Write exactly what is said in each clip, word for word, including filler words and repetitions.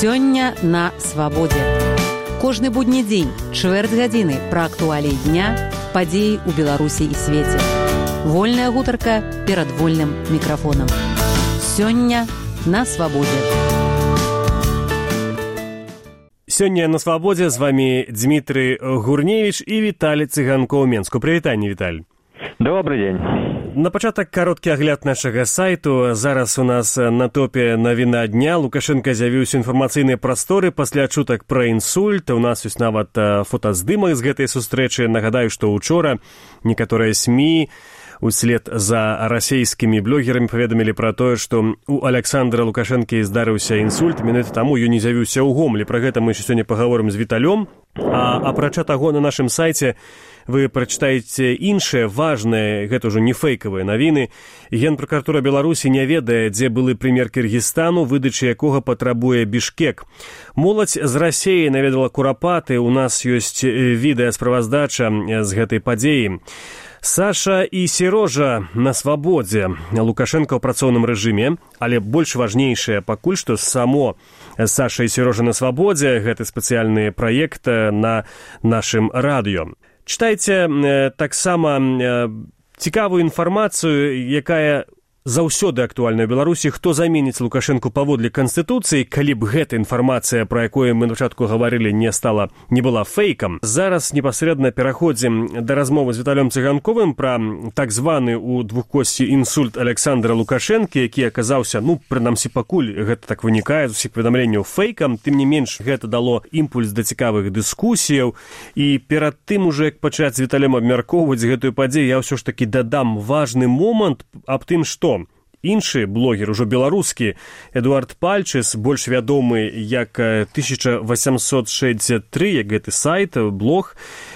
Сёння на свабодзе. Кожны будні дзень, чвэрць гадзіны пра актуаліі дня, падзеі ў Беларусі і свеце. Вольная гутарка перад вольным мікрафонам. Сёння на свабодзе. Сёння на свабодзе з вами Дмітрый Гурневіч і Віталій Цыганкоў Менску. Прывітанне, Віталь. Добрый день. На пачатак кароткі агляд нашага сайту. Зараз у нас на топе навіна дня. Лукашенко з'явіўся ў інфармацыйнай прасторы пасля чутак пра інсульт. У нас ёсць нават фотаздымак з гэтай сустрэчы. Нагадаю, што ўчора некаторыя СМІ услед за расійскімі блогерамі паведамілі пра тое, што у Александра Лукашэнкі здарыўся інсульт. Менавіта таму ён не з'явіўся ў Гомлі. Пра гэта мы сёння пагаворым з Віталём. А апрача таго, на нашым сайце вы прачытаеце іншыя важныя, гэта ўжо не фэйкавыя навіны. Генпракуратура Беларусі не ведае, дзе былы прэм'ер Кыргызстану, выдачы якога патрабуе Бішкек. Моладзь з Расіі наведала Курапаты. У нас ёсць відэасправаздача з гэтай падзеі. Саша і Серожа на свабодзе. Лукашенко ў працоўным рэжыме, але больш важнейшае пакуль што само Саша і Серожа на свабодзе. Гэта спецыяльны праект на нашым радыё. Чытайце э, таксама э, цікавую інфармацыю, якая заўсёды актуальная ў Беларусі. Хто заменіць Лукашэнку паводле Канстытуцыі, калі б гэта інфармацыя, пра якую мы на пачатку гаварылі, не стала, не была фэйкам. Зараз непасрэдна пераходзім да размовы з Віталём Цыганковым пра так званы ў двухкосці інсульт Александра Лукашэнкі, які аказаўся, ну, прынамсі пакуль гэта так вынікае з усіх паведамленняў, фэйкам. Тым не менш, гэта дало імпульс да цікавых дыскусіяў. І перад тым уже, як пачаць з Віталём абмяркоўваць гэтую падзею, я ўсё ж такі дадам важны момант аб тым, што іншы блогер, ужо беларускі, Эдуард Пальчыс, больш вядомы як тысяча восемьсот шестьдесят три, як гэты сайт, блог,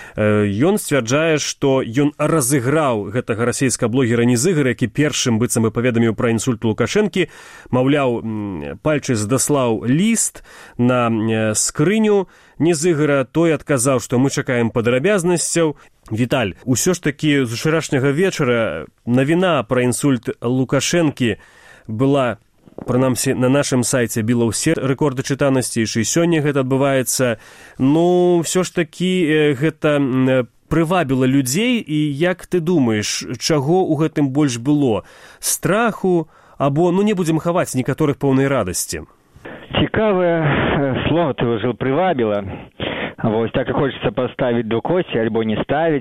ён сцвярджае, што ён разыграў гэтага расійскага блогера Незыгара, які першым быццам бы паведаміў пра інсульт Лукашэнкі. Маўляў, Пальчыс даслаў ліст на скрыню Незыгара, той адказаў, што мы чакаем падрабязнасцяў. Віталь, усё ж такі з учарашняга вечара навіна пра інсульт Лукашэнкі была, прынамсі, на нашым сайце біла ўсе рэкорды чытанасці, і сёння гэта адбываецца. Ну, ўсё ж такі гэта прывабіла людзей, і як ты думаеш, чаго ў гэтым больш было? Страху, або, ну, не будзем хаваць, некаторых поўнай радасці? Цікавае слово ты ўжо прывабіла. Вось так і хочацца паставіць двукосці альбо не ставіць,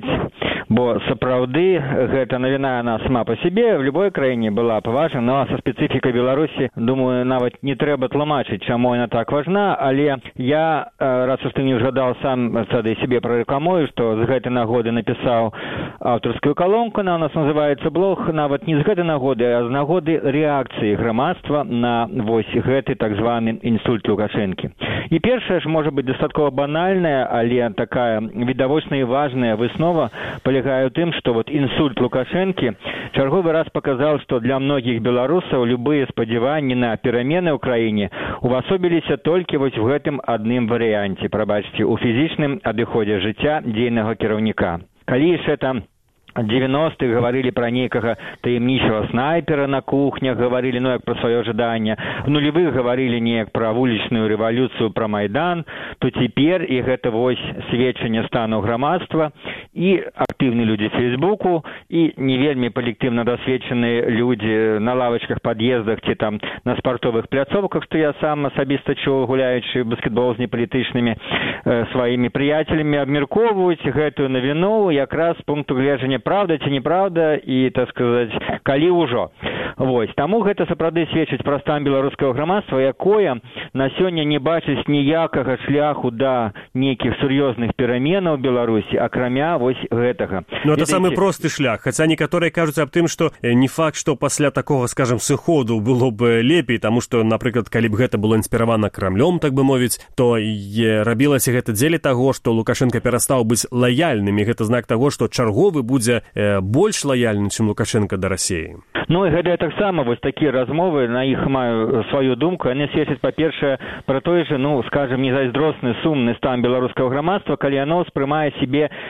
бо сапраўды гэта навіна она сама па сябе в любой краіне была паважна, но са спецыфікай Беларусі, думаю, нават не трэба тлумачыць, чаму яна так важна, але я, раз уж ты не згадаў сам тады сябе прарэкламую, што з гэтай нагоды напісаў аўтарскую калонку, она у нас называецца блог, нават не з гэтай нагоды, а з нагоды рэакцыі грамадства на вось гэты так званы інсульт Лукашэнкі. І першае ж можа быць дастаткова банальная, але такая відавочная і важная выснова палягае ў тым, што вот інсульт Лукашэнкі чарговы раз паказаў, што для многіх беларусаў любыя спадзяванні на перамены ў краіне увасобіліся толькі вось в гэтым адным варыянце, прабачце, у фізічным адыходзе жыцця дзейнага кіраўніка. Калі ж это девяностых гаварылі пра нейкага таямнічага снайпера на кухнях, гаварылі, ну, як пра сваё жаданне, в нулевых гаварылі неяк пра вулічную рэвалюцыю, пра Майдан, то цяпер і гэта вось сведчанне стану грамадства, і актыўныя людзі Фейсбуку, і не вельмі калектыўна дасведчаныя людзі на лавачках, пад'ездах ці там на спартовых пляцоўках, што я сам асабіста чуў, гуляючы баскетбол з непалітычнымі э, сваімі прыяцелямі, абмяркоўваюць гэтую навіну якраз з пункту гледжання правда ці неправда, і, так сказаць, калі ўжо. Вось, таму гэта сапраўды сведчыць пра стан беларускага грамадства, якое на сёння не бачыць ніякага шляху да нейкіх сур'ёзных пераменаў Беларусі, акрамя вось гэтага. Ну, это самы просты шлях, хаця некаторыя кажуць аб тым, што не факт, што пасля такога, скажам, сыходу было б лепей, таму што, напрыклад, калі б гэта было інспіравана Крамлём, так бы мовіць, то і рабілася гэта дзеля таго, што Лукашенко перастаў быць лаяльным, і гэта знак таго, што чарговы будзе больш лаяльны, чым Лукашенко да Расіі. Ну, і гэта таксама, вось такія размовы, на іх маю сваю думку, яны сведчаць, па-першае, пра той же, ну, скажем, незайздросны, сумны стан беларускага грамадства, калі яно ўспрымае сябе як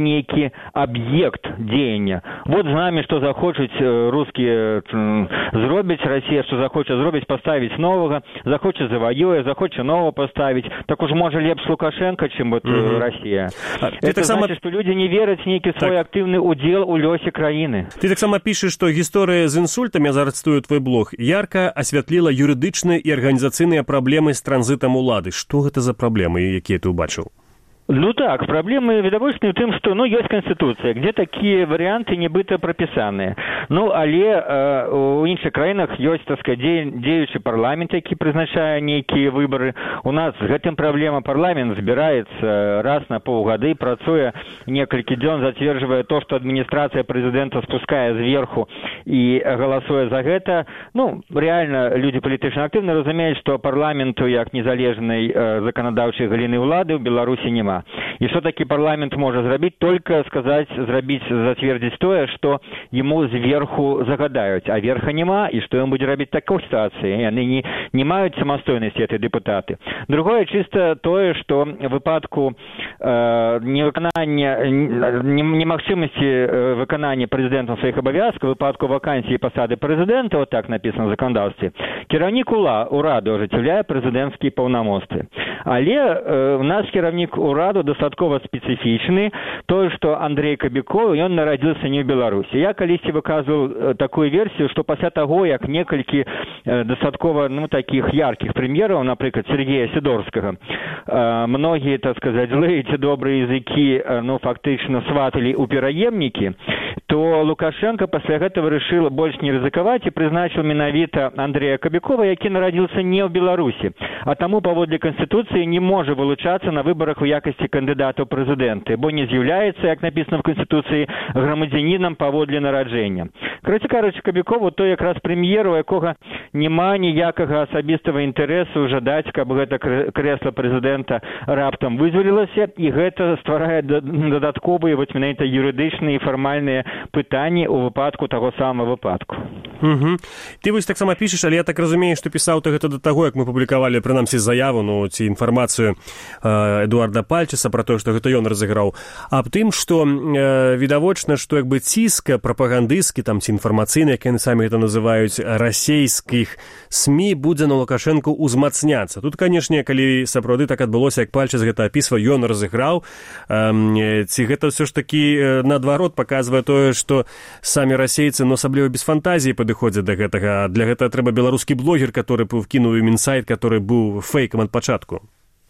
нейкі аб'ект дзеяння. Вот з намі, што захочуць рускія зробіць, Расія, што захоча зробіць, паставіць новага, захоча заваюе, захоча нового паставіць. Так уж можа лепш Лукашенко, чым вот mm-hmm. Расія. Это так значит, сама... што людзі не вераць нейкі свой так. актыўны удзел у лёсе краіны. Ты таксама пішаш, што гісторыя з інсультам, я зараз цитую твой блог, ярка асвятліла юрыдычныя і арганізацыйныя праблемы з транзітам улады. Што гэта за праблемы, якія ты ўбачыў? Ну так, проблемы відавочныя ў тым, што ну, ёсць Конституцыя, где такія варыянты нібыта прапісаныя. Ну, але э, у іншых краінах ёсць, так сказать, дзеючы парламент, які прызначае нейкія выбары. У нас з гэтым праблема. Парламент збіраецца раз на паўгады, працуе некалькі дзён, зацверджвае то, што адміністрацыя прэзідэнта спускае зверху і галасуе за гэта. Ну, реально, людзі палітычна актыўна разумеюць, што парламенту як незалежнай э, заканадаўчай галіны ўлады ў Беларусі няма. І што такі парламент можа зрабіць? Только сказаць, зрабіць, зацвердзіць тое, што яму зверху загадаюць, а верха няма, і што ён будзе рабіць такой сітуацыі. Яны не, не маюць самастойнасці, эти дэпутаты. Другое, чыста тое, што в выпадку э, невыканання, немагчымасці э, выканання прэзідэнтам сваіх абавязкаў, в выпадку вакансіі пасады прэзідэнта, вот так напісана в заканадаўстве, кіраўнік ураду ажыццяўляе прэзідэнцкія паўнамоцтвы. Але э, у нас кіраўнік ураду дастаткова спецыфічны, тое, што Андрей Кабікоў, ён нарадзіўся не ў Беларусі. Я калісьці выказваў такую версію, што пасля таго, як некалькі э, дастаткова, ну, такіх яркіх прэм'ераў, напрыклад, Сергея Сідорскага, э, многія, так сказаць, злыя ці добрыя языкі, э, ну, фактычна сваталі ў пераемнікі, то Лукашенко пасля гэтага вырашыў больш не рызыкаваць і прызначыў менавіта Андрея Кабікова, які нарадзіўся не ў Беларусі, а таму паводле Канстытуцыі не можа вылучацца на выбарах у якасці кандыдата ў прэзідэнты, бо не з'яўляецца, як напісана в Канстытуцыі, грамадзянінам паводле нараджэння. Карацей кажучы, Кабікову то якраз прэм'ер, у якога няма ніякага асабістага інтарэсу жадаць, каб гэта крэсла прэзідэнта раптам вызвалілася, і гэта стварае дадатковыя вось менавіта юрыдычныя і фармальныя пытанні ў выпадку таго самага выпадку. Угу. Ты вось таксама пішаш, але я так разумею, што пісаў ты гэта да таго, як мы публікавалі, прынамсі, заяву, ну, ці інфармацыю э, Эдуарда Пальчаса пра тое, што гэта ён разыграў, аб тым, што э, відавочна, што як бы ціска прапагандысцкі, там, ці інфармацыйны, як яны самі гэта называюць, расейскіх СМІ будзе на Лукашэнку ўзмацняцца. Тут, канешне, калі сапраўды так адбылося, як Пальчас гэта апісваў, ён разыграў, э, ці гэта ўсё ж такі э, наадварот паказвае тое, што самі расейцы, ну, асабліва без фантазіі падыходзяць да гэтага. Для гэтага трэба беларускі блогер, который вкінуў Мінсайт, который быў фейкам ад пачатку.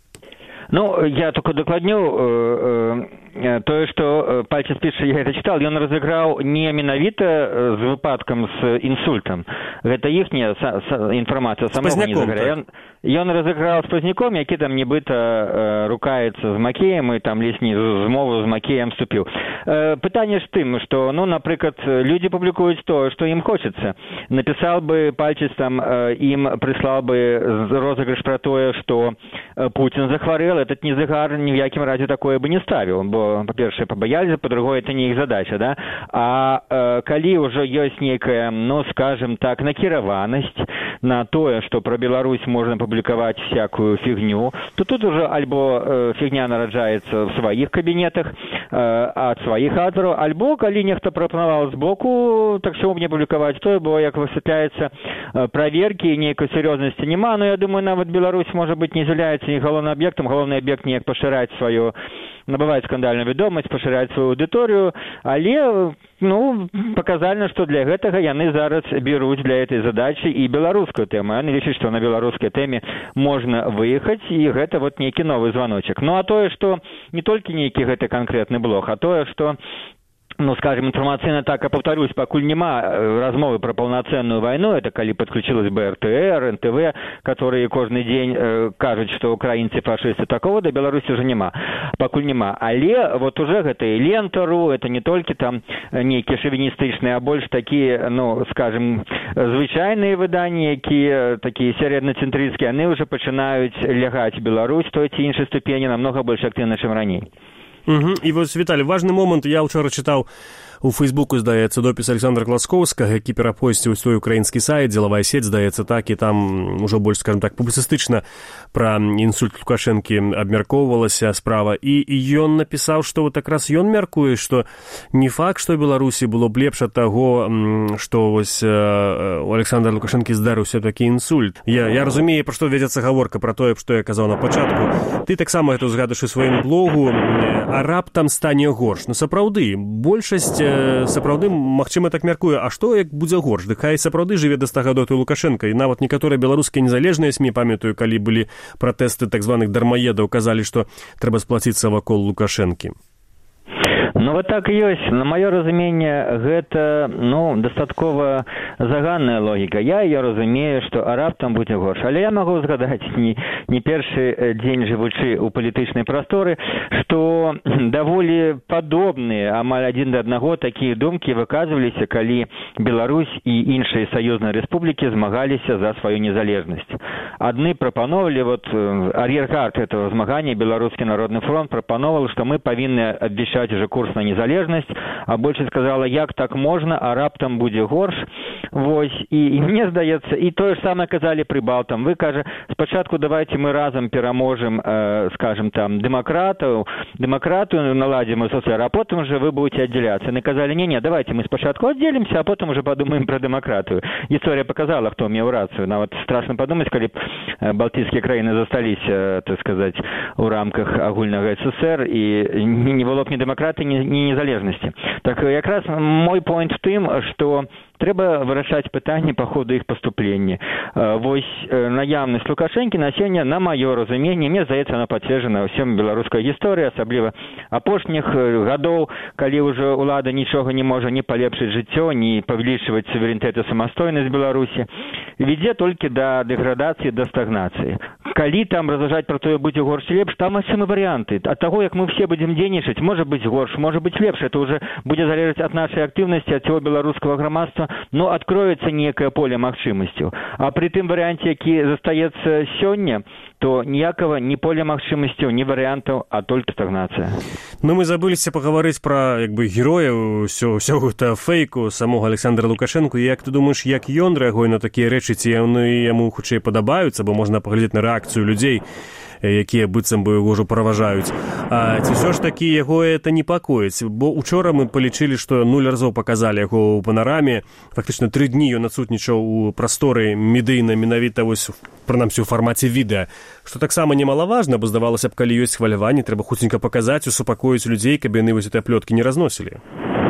Ну, я только докладню э, э, тое, што Пальчас піша, я гэта чытал, ён разыграў не менавіта з выпадкам з інсультам. Гэта іхняя інфармацыя самога не заграе. Ён, ён разыграў з пазняком, які там нібыта э, рукаецца з Макеем і там лесні змову з Макеем вступіў. Э, пытанне ж тым, што, ну, напрыклад, людзі публікуюць тое, што ім хочацца. Напісаў бы Пальчас там, э, ім прыслаў бы розыгрыш пра тое, што э, Путін захварэў, этот незагар ни в якім разе такое бы не ставіў, бо, па-першае, пабаяліся, па-другое, это не іх задача, да? А э, калі ўжо ёсць нейкая, ну, скажем так, накіраванасць на тое, што пра Беларусь можна публікаваць всякую фігню, то тут уже альбо э, фігня нараджаецца в сваіх кабінетах э, ад сваіх аўтараў, альбо калі нехта прапанаваў збоку, так чаму мне публікаваць тое, бо, як высвятляецца, э, праверкі і нейкай сур'ёзнасці няма, но я думаю, нават Беларусь, можа быць, не з'яўляецца не галоўным аб'ектам, галоўны аб'ект неяк пашыраць сваю, набываць скандальную вядомасць, пашыраць сваю аўдыторыю, але, ну, паказальна, што для гэтага яны зараз беруць для этой задачы і беларускую тэму. Яны лічаць, што на беларускай тэме можна выехаць, і гэта вот нейкі новы званочак. Ну, а тое, што не толькі нейкі гэты канкрэтны блог, а тое, што, ну, скажем, информационно так, я повторюсь, покуль нема размовы про полноценную войну, это коли подключилась бэ эр тэ эр, эн тэ вэ, которые каждый день э, кажут, что украинцы фашисты, такого до Беларуси уже нема, покуль нема. Але вот уже это и Лента.ру, это не только там некие шовинистичные, а больше такие, ну, скажем, звычайные выдания, какие такие середноцентристские, они уже начинают лягать в Беларусь, то эти иншие ступени намного больше активны, чем ранее. Угу. І вось, Віталій, важны момант, я ўчора чытаў У Фейсбуку, здаецца, допіс Александра Класкоўскага, які перапосціў свой украінскі сайт, дзелавая сеть, здаецца, так, і там ужо больш, скажем так, публіцыстычна пра інсульт Лукашэнкі абмяркоўвалася справа. І ён напісаў, што вот якраз ён мяркуе, што не факт, што ў Беларусі было б лепш ад таго, што вось у Александра Лукашэнкі здарыўся такі інсульт. Я, я разумею, пра што вядзецца гаворка, пра тое, што я казаў на пачатку. Ты таксама гэта згадаеш у сваім блогу, а раптам стане горш. Ну, сапраўды, большасць сапраўды, магчыма, так мяркуе, а што як будзе горш? Дык хай сапраўды жыве да ста гадоў той Лукашэнка. І нават некаторыя беларускія незалежныя СМІ, памятаю, калі былі пратэсты так званых дармаедаў, казалі, што трэба сплаціцца вакол Лукашэнкі. Ну, вот так і ёсць. На маё разуменне, гэта, ну, дастаткова заганная логіка. Я её разумею, што а раптам будзе горш. Але я магу згадаць не, не першы дзень жывучы ў палітычнай прасторы, што даволі падобныя, амаль адзін да аднаго такія думкі выказваліся, калі Беларусь і іншыя саюзныя рэспублікі змагаліся за сваю незалежнасць. Адны прапановалі, вот ар'ергард этого змагання, Беларускі народны фронт, прапановал, што мы павінны абвяшчаць уже курс на незалежнасць, а большасць сказала, як так можна, а раптам будзе горш. Вось, і, і мне здаецца, і тое ж самае казалі прыбалтам. Вы, кажа, спачатку давайте мы разам пераможам, э, скажем, там, дэмакратаў, дэмакратыю наладзім і СССР, а потым уже вы будете аддзяляцца. Яны казалі, не-не, давайте мы спачатку аддзелімся, а потым уже подумаем пра дэмакратыю. Гісторыя показала, хто меў рацыю. Нават страшна падумаць, калі б балтыйскія краіны засталіся, так сказаць, у рамках агульнага СССР, і не было б ні дэмакратыі, ні, ні незалежнасці. Так якраз мой поінт в тым, што трэба вырашаць пытанне па ходу іх паступлення. Вось наяўнасць Лукашэнкі на сёння, на маё разуменне, мне здаецца, она пацверджана ўсім беларускай гісторыі, асабліва апошніх гадоў, калі ўжо ўлада нічога не можа ні палепшыць жыццё, ні павялічваць суверэнітэт і самастойнасць Беларусі, вядзе толькі да дэградацыі, да стагнацыі. Калі там разважаць пра тое, будзе горш ці лепш, там ёсць варыянты. Ад таго, як мы все будзем дзейнічаць, можа быць горш, можа быць лепш. Это уже будзе залежаць ад нашай актыўнасці, ад цього беларускага грамадства, но откроется некое поле магчымасцяў. А при тым варианте, які застаецца сёння, то ніякага ні поля магчымасцяў, ні варыянтаў, а толькі стагнацыя. Ну, мы забыліся пагаварыць пра, як бы, герояў ўсё, ўсё гэта фейку самога Александра Лукашэнку. І як ты думаеш, як ён рэагуе на такія рэчы, ці яны яму хутчэй падабаюцца, бо можна паглядзець на рэакцыю людзей, якія быццам бы яго ўжо праважаюць. А ці ўсё ж такі яго это непакоіць? Бо учора мы палічылі, што нуль разоў паказалі яго ў панараме. Фактычна тры дні ён адсутнічаў у прасторы медыйна менавіта вось, прынамсі, у фармаце відэа. Што таксама немалаважна, бо здавалася б, калі ёсць хваляванне, трэба хуценька паказаць, усупакоіць людзей, каб яны вось гэтыя плёткі не разносілі.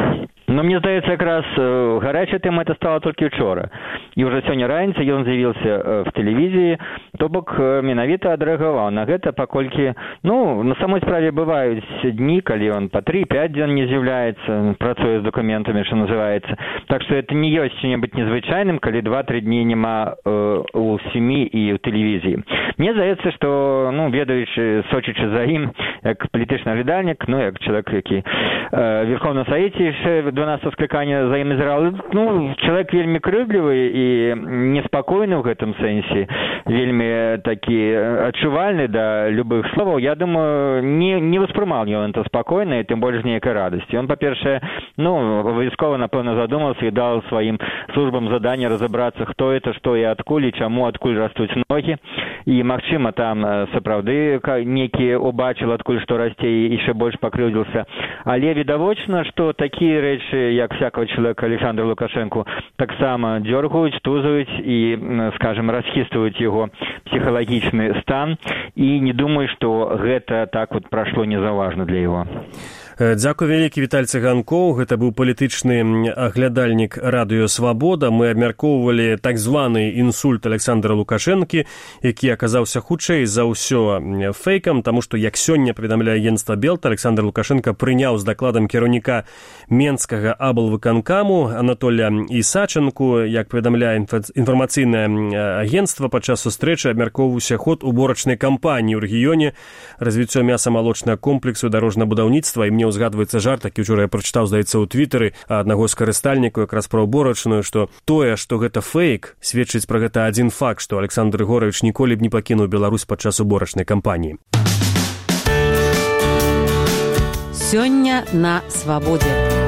Но мне здаецца, якраз гарячая тэма это стала толькі учора. І ўжо сёння раніцай ён з'явіўся в тэлевізіі, то бок менавіта адрэагаваў на гэта, паколькі, ну, на самой справе бываюць дні, калі ён па тры-пяць дзён не з'яўляецца, працуе з дакументамі, што называецца. Так што это не ёсць што-небудзь незвычайным, калі два-тры дні няма э, у СМІ і ў тэлевізіі. Мне здаецца, што, ну, ведаючы, сочачы за ім, як палітычны аглядальнік, ну, як чалавек, які э, в Верховном Совете яшчэ дванадцатого скликания за ім назіраў, ну, чалавек вельмі крыўлівы і неспакойны ў гэтым сэнсе, вельмі такі адчувальны да любых словаў. Я думаю, не, не воспрымаў ён это спакойна, і тым больш нейкай радасці. Ён, па-першае, ну, абавязкова, напэўна, задумаўся і даў сваім службам заданне разабрацца, хто это, што і адкуль, і чаму, адкуль растуць ногі. І, магчыма, там сапраўды некі убачыў, адкуль што расце, і яшчэ больш пакрыўдзіўся. Але відавочна, што такія рэчы, як всякого чалавека Александра Лукашэнку, таксама дзёргаюць, тузаюць і, скажем, расхістваюць яго псіхалагічны стан. І не думаю, што гэта так вот прашло незаўважна для яго. Дзякуй вялікі, Віталь Цыганкоў. Гэта быў палітычны аглядальнік радыё «Свабода». Мы абмяркоўвалі так званы інсульт Александра Лукашэнкі, які аказаўся хутчэй за ўсё фейкам, таму што, як сёння паведамляе агенцтва Белта, Александр Лукашенко прыняў з дакладам кіраўніка Менскага аблвыканкаму Анатолія Ісаченку. Як паведамляе інфармацыйнае агенцтва, падчас сустрэчы абмяркоўваўся ход уборачнай кампаніі ў рэгіёне, развіццё мяса-малочнага комплексу, дарожнага будаўніцтва. І мне узгадваецца жарт, які ўчора я прачытаў, здаецца, ў твітары аднаго з карыстальнікаў якраз пра уборачную, што тое, што гэта фейк, сведчыць пра гэта адзін факт, што Александр Ігорович ніколі б не пакінуў Беларусь падчас уборачнай кампаніі. Сёння на Свабодзе.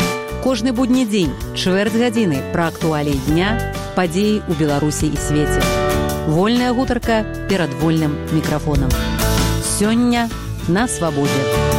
Кожны будні дзень, чвэрць гадзіны пра актуаліі дня, падзеі ў Беларусі і свеце. Вольная гутарка перад вольным мікрафонам. Сёння на свабодзе.